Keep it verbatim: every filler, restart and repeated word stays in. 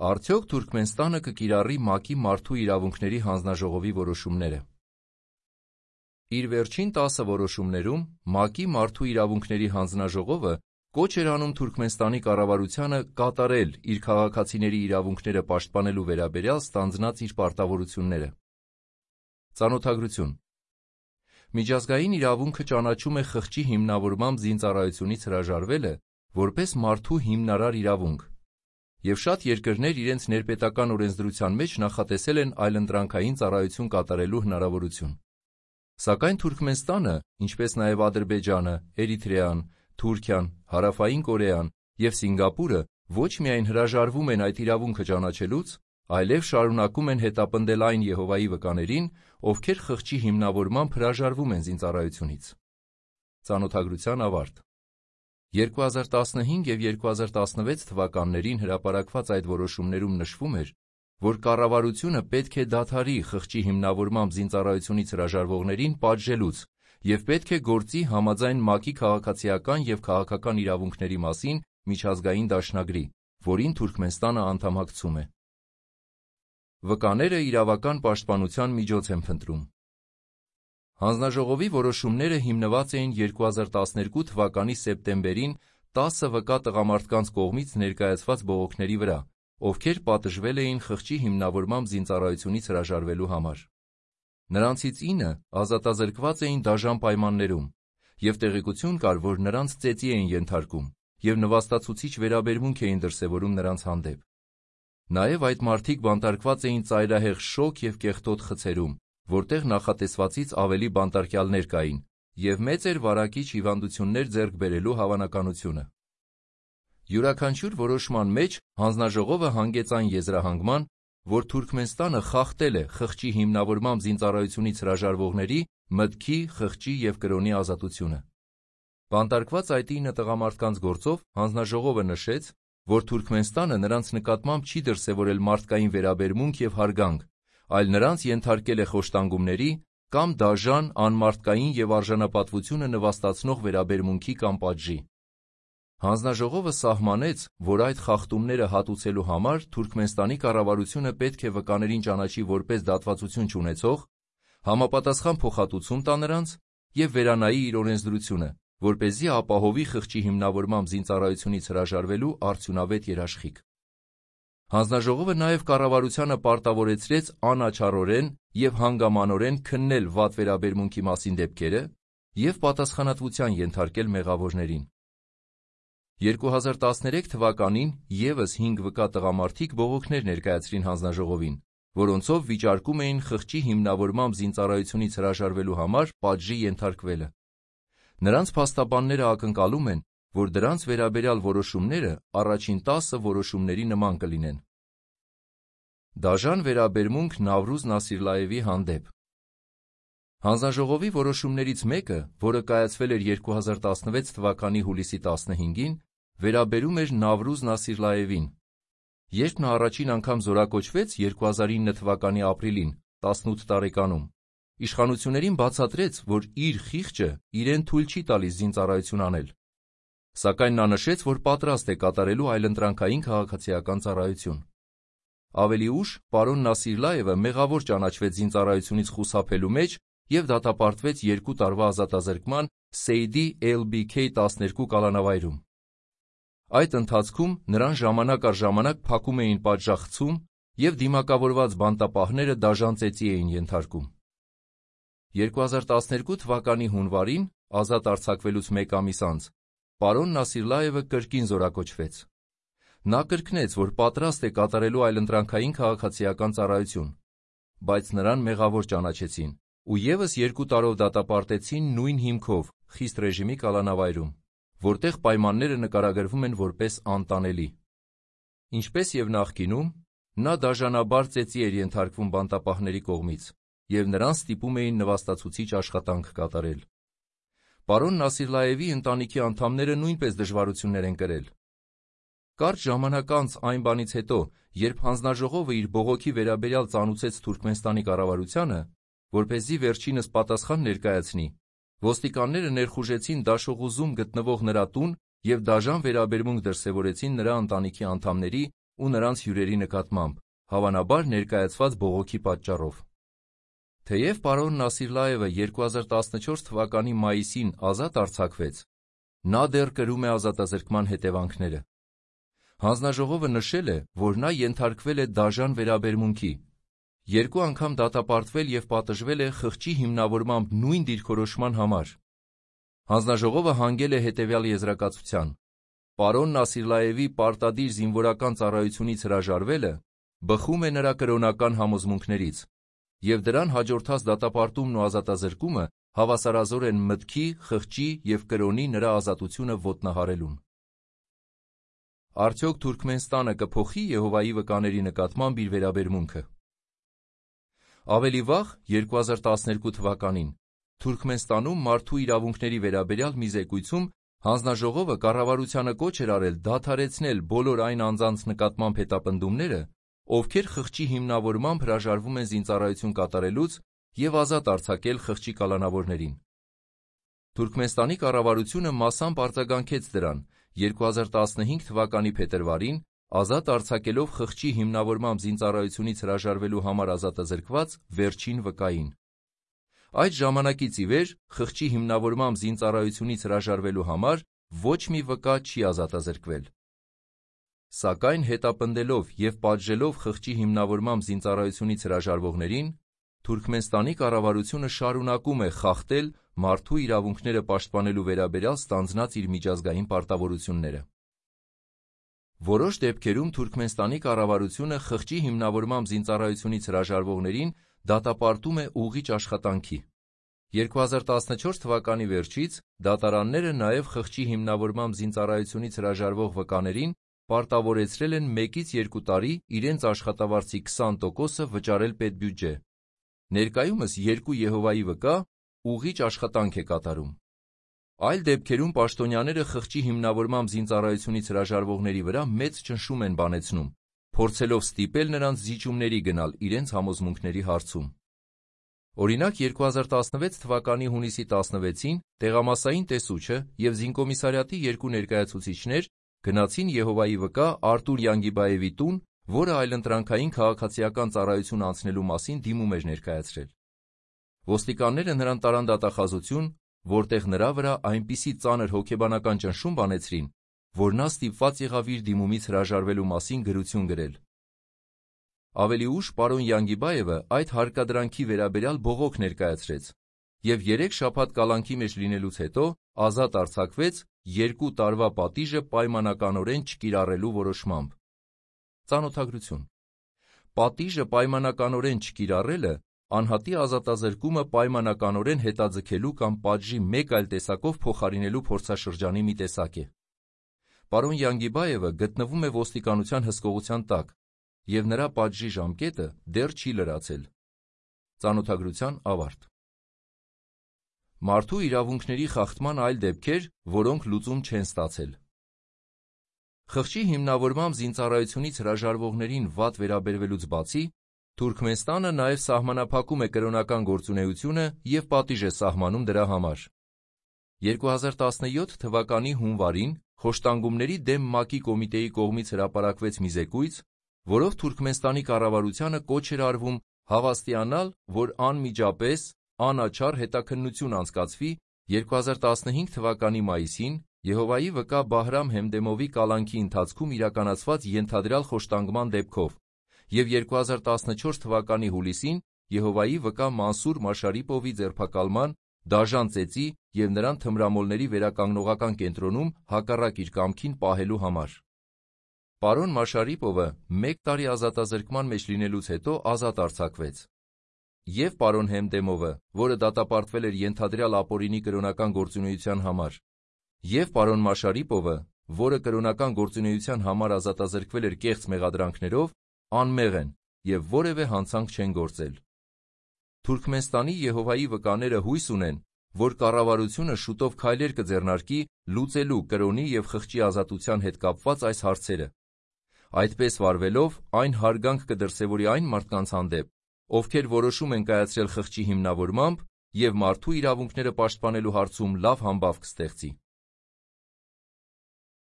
Արդյոք Թուրքմենստանը կկիրառի ՄԱԿ-ի մարդու իրավունքների հանձնաժողովի որոշումները։ Իր վերջին տասը որոշումներում ՄԱԿ-ի մարդու իրավունքների հանձնաժողովը կոչ էր անում Թուրքմենստանի կառավարությանը կատարել իր քաղաքացիների իրավունքները պաշտպանելու վերաբերյալ ստանձնած իր պարտավորությունները։ Ծանոթագրություն։ Միջազգային իրավունքը ճանաչում է խղճի հիմնավորմամբ զինծառայությունից հրաժարվելը որպես մարդու հիմնարար իրավունք, և շատ երկրներ իրենց ներպետական օրենսդրության մեջ նախատեսել են այլընտրանքային ծառայություն կատարելու հնարավորություն։ Սակայն Թուրքմենստանը, ինչպես նաև Ադրբեջանը, Էրիթրեան, Թուրքիան, Հարավային Կորեան և Սինգապուրը ոչ միայն հրաժարվում են այդ իրավունքը ճանաչելուց, այլև շարունակում են հետապնդել այն Եհովայի վկաներին, ովքեր խղճի հիմնավորմամբ հրաժարվում են զինծառայությունից։ Ծանոթագրության ավարտ։ երկու հազար տասնհինգ և երկու հազար տասնվեց թվականներին հրապարակված այդ որոշումներում նշվում էր, որ կառավարությունը պետք է դադարի խղճի հիմնավորմամբ զինծառայությունից հրաժարվողներին պատժելուց և պետք է գործի համաձայն ՄԱԿ-ի քաղաքացիական և քաղաքական իրավունքների մասին միջազգային դաշնագրի, որին Թուրքմենստանը անդամակցում է։ Վկաները իրավական պաշտպանության միջոց են փնտրում։ Հանձնաժողովի որոշումները հիմնված էին երկու հազար տասներկու թվականի սեպտեմբերին տասը վկա տղամարդկանց կողմից ներկայացված բողոքների վրա, ովքեր պատժվել էին խղճի հիմնավորմամբ զինծառայությունից հրաժարվելու համար։ Նրանցից ինը ազատազրկված էին դաժան պայմաններում, և տեղեկություն կար, որ նրանց ծեծի էին ենթարկում և նվաստացուցիչ վերաբերմունք էին դրսևորում նրանց հանդեպ։ Նաև այդ մարդիկ բանտարկված էին ծայրահեղ շոգ և կեղտոտ խցերում, որտեղ նախատեսվածից ավելի բանտարկյալներ կային, և մեծ էր վարակիչ հիվանդություններ ձեռք բերելու հավանականությունը։ Յուրաքանչյուր որոշման մեջ հանձնաժողովը հանգեց այն եզրահանգման, որ Թուրքմենստանը խախտել է խղճի հիմնավորմամբ զինծառայությունից հրաժարվողների մտքի, խղճի և կրոնի ազատությունը։ Բանտարկված այդ ինը տղամարդկանց գործով հանձնաժողովը նշեց, որ Թուրքմենստանը նրանց նկատմամբ չի դրսևորել մարդկային վերաբերմունք և հարգանք, այլ նրանց ենթարկել է խոշտանգումների կամ դաժան, անմարդկային և արժանապատվությունը նվաստացնող վերաբերմունքի կամ պատժի։ Հանձնաժողովը սահմանեց, որ այդ խախտումները հատուցելու համար Թուրքմենստանի կառավարությունը պետք է վկաներին ճանաչի որպես դատվածություն չունեցող, համապատասխան փոխհատուցում տա նրանց և վերանայի իր օրենսդրությունը, որպեսզի ապահովի խղճի հիմնավորմամբ զինծառայությունից հրաժարվելու արդյունավետ երաշխիք։ Հանձնաժողովը նաև կառավարությանը պարտավորեցրեց անաչառորեն և հանգամանորեն քննել վատ վերաբերմունքի մասին դեպքերը և պատասխանատվության ենթարկել մեղավորներին։ երկու հազար տասներեք թվականին ևս հինգ վկա տղամարդիկ բողոքներ ներկայացրին հանձնաժողովին, որոնցով վիճարկում էին խղճի հիմնավորմամբ զինծառայությունից հրաժարվելու համար պատժի ենթարկվելը։ Նրանց փաստաբանները ակնկալում են, որ դրանց վերաբերյալ որոշումները առաջին տասը որոշումների նման կլինեն։ Դաժան վերաբերմունք Նավրուզ Նասիրլաևի հանդեպ։ Հանձնաժողովի որոշումներից մեկը, որը կայացվել էր երկու հազար տասնվեց թվականի հուլիսի տասնհինգին, վերաբերում էր Նավրուզ Նասիրլաևին։ Երբ նա առաջին անգամ զորակոչվեց երկու հազար ինը թվականի ապրիլին, տասնութ տարեկանում, իշխանություններին բացատրեց, որ իր խիղճը իրեն թույլ չի տալիս զինծառայություն անել։ Սակայն նա նշեց, որ պատրաստ է կատարելու այլընտրանքային քաղաքացիական ծառայություն։ Ավելի ուշ պարոն Նասիրլաևը մեղավոր ճանաչվեց զինծառայությունից խուսափելու մեջ և դատապարտվեց երկու տարվա ազատազրկման Սեյդի Էլ Բի Քեյ տասներկու կալանավայրում։ Այդ ընթացքում նրան ժամանակ առ ժամանակ փակում էին պատժախցում և դիմակավորված բանտապահները դաժան ծեծի էին ենթարկում։ երկու հազար տասներկու թվականի հունվարին, ազատ արձակվելուց մեկ ամիս անց, պարոն Նասիրլաևը կրկին զորակոչվեց։ Նա կրկնեց, որ պատրաստ է կատարելու այլընտրանքային քաղաքացիական ծառայություն, բայց նրան մեղավոր ճանաչեցին ու ևս երկու տարով դատապարտեցին նույն հիմքով խիստ ռեժիմի կալանավայրում, որտեղ պայմանները նկարագրվում են որպես անտանելի։ Ինչպես և նախկինում, նա դաժանաբար ծեծի էր ենթարկվում բանտապահների կողմից, և նրան ստիպում էին նվաստացուցիչ աշխատանք կատարել։ Պարոն Նասիրլաևի ընտանիքի անդամները նույնպես դժվարություններ են կրել։ Կարճ ժամանակ անց այն բանից հետո, երբ հանձնաժողովը իր բողոքի վերաբերյալ ծանուցեց Թուրքմենստանի կառավարությանը, որպեսզի վերջինս պատասխան ներկայացնի, ոստիկանները ներխուժեցին Դաշողուզում գտնվող նրա տուն և դաժան վերաբերմունք դրսևորեցին նրա ընտանիքի անդամների ու նրանց հյուրերի նկատմամբ, հավանաբար ներկայացված բողոքի պատճառով։ Թեև պարոն Նասիրլաևը երկու հազար տասնչորս թվականի մայիսին ազատ արձակվեց, նա դեռ կրում է ազատազրկման հետևանքները։ Հանձնաժողովը նշել է, որ նա ենթարկվել է դաժան վերաբերմունքի, երկու անգամ դատապարտվել և պատժվել է խղճի հիմնավորմամբ նույն դիրքորոշման համար։ Հանձնաժողովը հանգել է հետևյալ եզրակացության. պարոն Նասիրլաևի պարտադիր զինվորական ծառայությունից հրաժարվելը բխում է նրա կրոնական համոզմունքներից, և դրան հաջորդած դատապարտումն ու ազատազրկումը հավասարազոր են մտքի, խղճի և կրոնի նրա ազատությունը ոտնահարելուն։ Արդյոք Թուրքմենստանը կփոխի Եհովայի վկաների նկատմամբ իր վերաբերմունքը։ Ավելի վաղ, երկու հազար տասներկու թվականին, Թուրքմենստանում մարդու իրավունքների վերաբերյալ մի զեկույցում հանձնաժողովը կառավարությանը կոչ էր արել դադարեցնել բոլոր այն անձանց նկատմամբ հետապնդումները, ովքեր խղճի հիմնավորմամբ հրաժարվում են զինծառայություն կատարելուց և ազատ արձակել խղճի կալանավորներին։ Թուրքմենստանի կառավարությունը մասամբ արձագանքեց դրան երկու հազար տասնհինգ թվականի փետրվարին, ազատ արձակելով խղճի հիմնավորմամբ զինծառայությունից հրաժարվելու համար ազատազրկված վերջին վկային։ Այդ ժամանակից ի վեր խղճի հիմնավորմամբ զինծառայությունից հրաժարվելու համար ոչ մի վկա չի ազատազրկվել։ Սակայն հետապնդելով և պատժելով խղճի հիմնավորմամբ զինծառայությունից հրաժարվողներին, Թուրքմենստանի կառավարությունը շարունակում է խախտել մարդու իրավունքները պաշտպանելու վերաբերյալ ստանձնած իր միջազգային պարտավորությունները։ Որոշ դեպքերում Թուրքմենստանի կառավարությունը խղճի հիմնավորմամբ զինծառայությունից հրաժարվողներին դատապարտում է ուղղիչ աշխատանքի։ երկու հազար տասնչորս թվականի վերջից դատարանները նաև խղճի հիմնավորմամբ զինծառայությունից հրաժարվող վկաներին պարտավորեցրել են մեկից երկու տարի իրենց աշխատավարձի քսան տոկոսը վճարել պետբյուջե։ Ներկայումս երկու Եհովայի վկա ուղղիչ աշխատանք է կատարում։ Այլ դեպքերում պաշտոնյաները խղճի հիմնավորմամբ զինծառայությունից հրաժարվողների վրա մեծ ճնշում են բանեցնում, փորձելով ստիպել նրանց զիջումների գնալ իրենց համոզմունքների հարցում։ Օրինակ, երկու հազար տասնվեց թվականի հունիսի տասնվեցին տեղամասային տեսուչը և զինկոմիսարիատի երկու ներկայացուցիչներ գնացին Եհովայի վկա Արտուր Յանգիբաևի տուն, որը այլընտրանքային քաղաքացիական ծառայություն անցնելու մասին դիմում էր ներկայացրել։ Ոստիկանները նրան տարան դատախազություն, որտեղ նրա վրա այնպիսի ծանր հոգեբանական ճնշում բանեցրին, որ նա ստիպված եղավ իր դիմումից հրաժարվելու մասին գրություն գրել։ Ավելի ուշ պարոն Յանգիբաևը այդ հարկադրանքի վերաբերյալ բողոք ներկայացրեց և երեք շաբաթ կալանքի մեջ լինելուց հետո ազատ արձակվեց երկու տարվա պատիժը պայմանականորեն չկիրառելու որոշմամբ։ Ծանոթագրություն. Պատիժը պայմանականորեն չկիրառելը անհատի ազատազրկումը պայմանականորեն հետաձգելու կամ պատժի մեկ այլ տեսակով փոխարինելու փորձաշրջանի մի տեսակ է։ Պարոն Յանգիբաևը գտնվում է ոստիկանության հսկողության տակ, և նրա պատժի ժամկետը դեռ չի լրացել։ Ծանոթագրության ավարտ։ Մարդու իրավունքների խախտման այլ դեպքեր, որոնք լուծում չեն ստացել։ Խղճի հիմնավորմամբ զինծառայությունից հրաժարվողներին վատ վերաբերվելուց բացի, Թուրքմենստանը նաև սահմանափակում է կրոնական գործունեությունը և պատիժ է սահմանում դրա համար։ երկու հազար տասնյոթ թվականի հունվարին խոշտանգումների դեմ ՄԱԿ-ի կոմիտեի կողմից հրապարակվեց մի զեկույց, որով Թուրքմենստանի կառավարությանը կոչ էր արվում հավաստիանալ, որ անմիջապես, անաչառ հետաքննություն անցկացվի երկու հազար տասնհինգ թվականի մայիսին Եհովայի վկա Բահրամ Հեմդեմովի կալանքի ընթացքում իրականացված ենթադրյալ խոշտանգման դեպքով և երկու հազար տասնչորս թվականի հուլիսին Եհովայի վկա Մանսուր Մաշարիպովի ձերբակալման, դաժան ծեծի և նրան թմրամոլների վերականգնողական կենտրոնում հակառակ իր կամքին պահելու համար։ Պարոն Մաշարիպովը մեկ տարի ազատազրկման մեջ լինելուց հետո ազատ արձակվեց, և պարոն Հեմդեմովը, որը դատապարտվել էր ենթադրյալ ապօրինի կրոնական գործունեության համար, և պարոն Մաշարիպովը, որը կրոնական գործունեության համար ազատազրկվել էր կեղծ մեղադրանքներով, անմեղ են և որևէ հանցանք չեն գործել։ Թուրքմենստանի Եհովայի վկաները հույս ունեն, որ կառավարությունը շուտով քայլեր կձեռնարկի լուծելու կրոնի և խղճի ազատության հետ կապված այս հարցերը։ Այդպես վարվելով, այն հարգանք կդրսևորի այն մարդկանց հանդեպ, ովքեր որոշում են կայացրել խղճի հիմնավորմամբ և մարդու իրավունքները պաշտպանելու հարցում լավ համբավ կստեղծի։